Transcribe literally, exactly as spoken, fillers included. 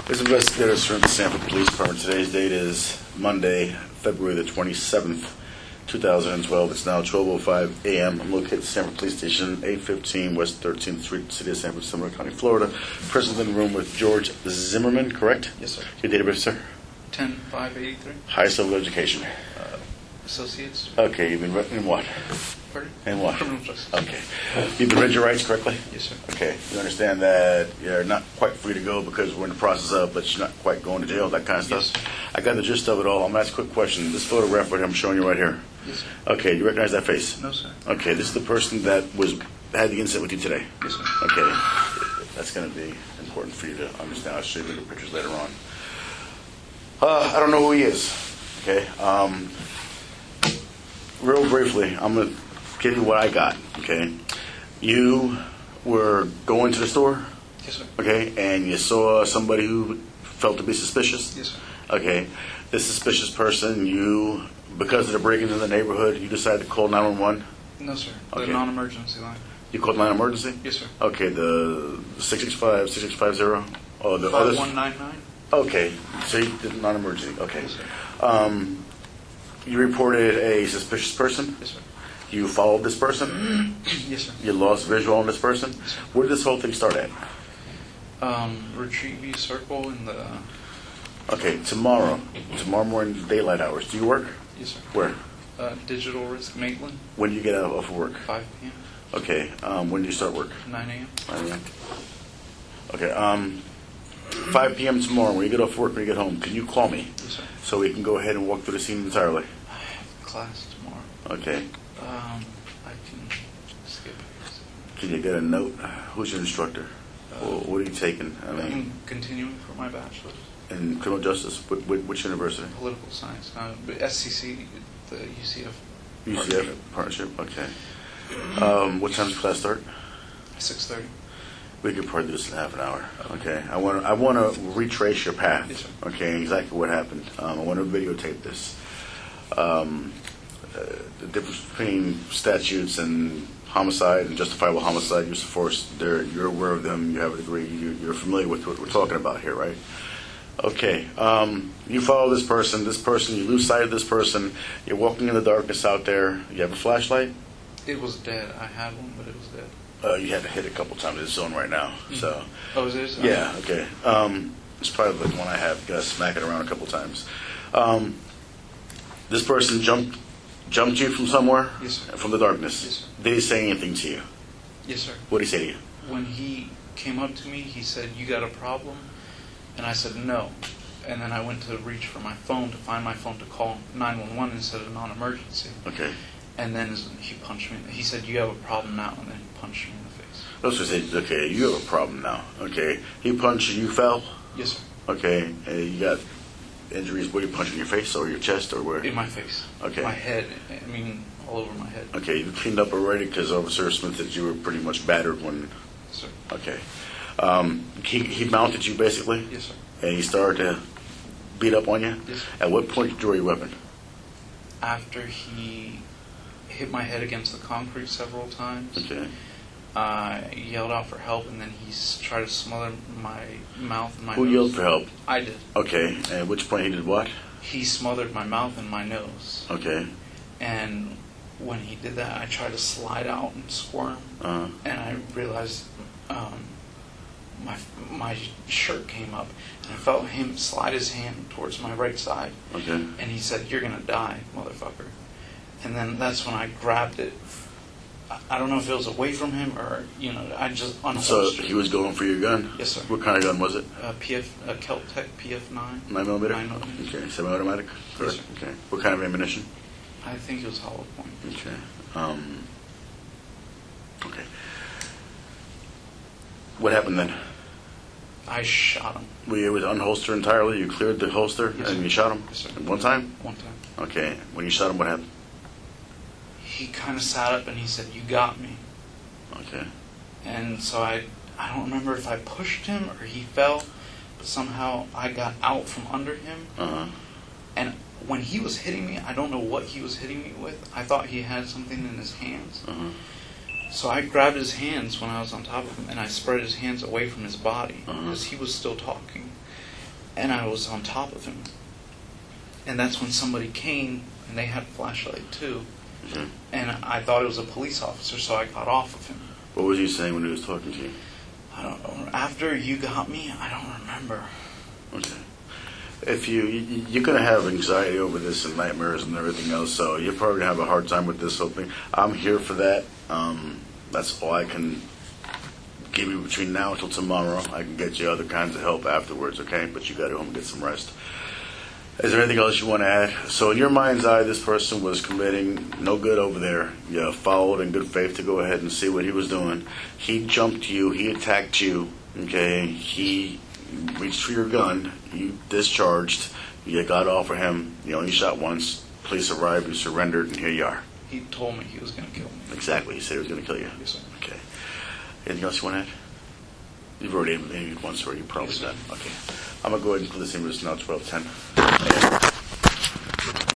This investigator from the Sanford Police Department. Today's date is Monday, February the twenty-seventh, two thousand twelve. It's now twelve oh five a.m. I'm located at the Sanford Police Station, eight fifteen West thirteenth Street, City of Sanford, Seminole County, Florida. Present in the room with George Zimmerman, correct? Yes, sir. Your date of birth, sir? ten five eighty-three. Highest level of education? Uh, associates. Okay, you've been read in what? Pardon? In what? Criminal justice. Okay. You've been read your rights correctly? Yes, sir. Okay. You understand that you're not quite free to go because we're in the process of, but you're not quite going to jail, that kind of stuff? Yes, sir. I got the gist of it all. I'm going to ask a quick question. This photograph right here, I'm showing you right here. Yes, sir. Okay, you recognize that face? No, sir. Okay, this is the person that was had the incident with you today? Yes, sir. Okay. That's going to be important for you to understand. I'll show you the pictures later on. Uh, I don't know who he is. Okay. Um, real briefly, I'm going to give you what I got. Okay. You were going to the store? Yes, sir. Okay, and you saw somebody who felt to be suspicious? Yes, sir. Okay. This suspicious person, you, because of the break-ins in the neighborhood, you decided to call nine one one? No, sir. The Okay. non-emergency line. You called non-emergency? Yes, sir. Okay, the six six five, six six five zero? Oh, the other... five one nine nine. Okay, so you did non-emergency, okay. Yes, sir. Um, you reported a suspicious person? Yes, sir. You followed this person? Yes, sir. You lost visual on this person? Yes, sir. Where did this whole thing start at? Um, Retrieve Circle in the... Okay, tomorrow. Tomorrow morning, daylight hours. Do you work? Yes, sir. Where? Uh, Digital Risk Maitland, When do you get out of work? five p.m. Okay, um, when do you start work? nine a.m. nine a.m. Okay, um, five p.m. tomorrow, when you get off work, when you get home, can you call me Yes, sir. so we can go ahead and walk through the scene entirely? I have class tomorrow. Okay. Um, I can skip it. Can you get a note? Who's your instructor? Uh, Well, what are you taking? I mean, I'm continuing for my bachelor's. in criminal justice? What, what, which university? Political science. Uh, but S C C, the U C F. U C F partnership. Okay. Um, what time does class start? six thirty. We could probably do this in half an hour. Okay. I want to I want to retrace your path. Yes, sir. Okay. Exactly what happened. Um, I want to videotape this. Um, uh, the difference between statutes and homicide and justifiable homicide, use of force. There, you're aware of them. You have a degree. You, you're familiar with what we're talking about here, right? Okay. Um, you follow this person. This person. You lose sight of this person. You're walking in the darkness out there. You have a flashlight. It was dead. I had one, but it was dead. Uh, you had to hit it a couple times. It's on right now. So. Oh, is it? Yeah, okay. Um, it's probably the one I have. You gotta smack it around a couple times. Um, this person jumped jumped you from somewhere? Yes, sir. From the darkness? Yes, sir. Did he say anything to you? Yes, sir. What did he say to you? When he came up to me, he said, "You got a problem?" And I said, "No." And then I went to reach for my phone to find my phone to call nine one one instead of non-emergency. Okay. And then he punched me. He said, "You have a problem now," and then he punched me in the face. Let's just say, okay, you have a problem now. Okay. He punched you, you fell? Yes, sir. Okay. And you got injuries where you punched in your face or your chest or where? In my face. Okay. My head. I mean, all over my head. Okay. You cleaned up already because Officer Smith said you were pretty much battered when. Yes, sir. Okay. Um, he, he mounted you basically? Yes, sir. And he started to beat up on you? Yes, sir. At what point did you draw your weapon? After he hit my head against the concrete several times, Okay. I yelled out for help, and then he s- tried to smother my mouth and my Who nose. yelled for help? I did. Okay. And at which point he did what? He smothered my mouth and my nose. Okay. And when he did that, I tried to slide out and squirm, Uh, and I realized um, my my shirt came up, and I felt him slide his hand towards my right side, okay. and he said, "You're gonna die, motherfucker." And then that's when I grabbed it. I- I don't know if it was away from him or, you know, I just So unholstered. he was going for your gun? Yes, sir. What kind of gun was it? Uh, P F, uh, Keltec P F nine. Nine millimeter? Nine millimeter. Okay. Semi-automatic? Correct. sir. Okay. What kind of ammunition? I think it was hollow point. Okay. Um, okay. What happened then? I shot him Were you able to unholster entirely? You cleared the holster Yes, and sir. you shot him? Yes, sir. One time? one time. Okay. When you shot him, what happened? He kind of sat up and he said, "You got me." Okay. And so I, I don't remember if I pushed him or he fell, but somehow I got out from under him. Uh-huh. And when he was hitting me, I don't know what he was hitting me with. I thought he had something in his hands. Uh-huh. So I grabbed his hands when I was on top of him, and I spread his hands away from his body Uh-huh. because he was still talking. and I was on top of him. And that's when somebody came, and they had a flashlight too. Mhm. And I thought it was a police officer, so I got off of him. What was he saying when he was talking to you? I don't know. After you got me, I don't remember. Okay. If you, you you're gonna have anxiety over this and nightmares and everything else, so you're probably gonna have a hard time with this whole thing. I'm here for that. Um, that's all I can give you between now until tomorrow. I can get you other kinds of help afterwards, okay? But you got to go home and get some rest. Is there anything else you want to add? So in your mind's eye, this person was committing no good over there. You followed in good faith to go ahead and see what he was doing. He jumped you. He attacked you. Okay. He reached for your gun. You discharged. You got off of him. You only shot once. Police arrived. You surrendered, and here you are. He told me he was going to kill me. Exactly. He said he was going to kill you. Yes, sir. Okay. Anything else you want to add? You've already interviewed once, or you probably Yes, sir. done. Okay. I'm going to go ahead and put this in. It's now twelve ten.